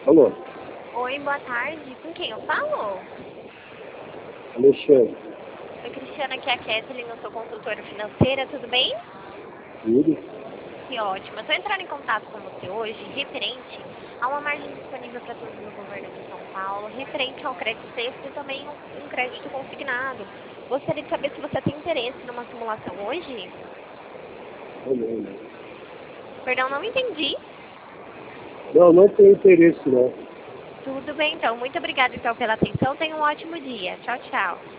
Alô, Oi, boa tarde. Com quem eu falo? Alexandre, Oi, Cristiana, aqui é a Kathleen, eu sou consultora financeira, tudo bem? tudo? Que ótimo. Eu estou entrando em contato com você hoje referente a uma margem disponível para todos no governo de São Paulo, referente ao crédito sexto e também um crédito consignado. Gostaria de saber se você tem interesse numa simulação hoje? Perdão, não entendi. Não, não tenho interesse não. Tudo bem, então. Muito obrigada, então, pela atenção. Tenha um ótimo dia. Tchau, tchau.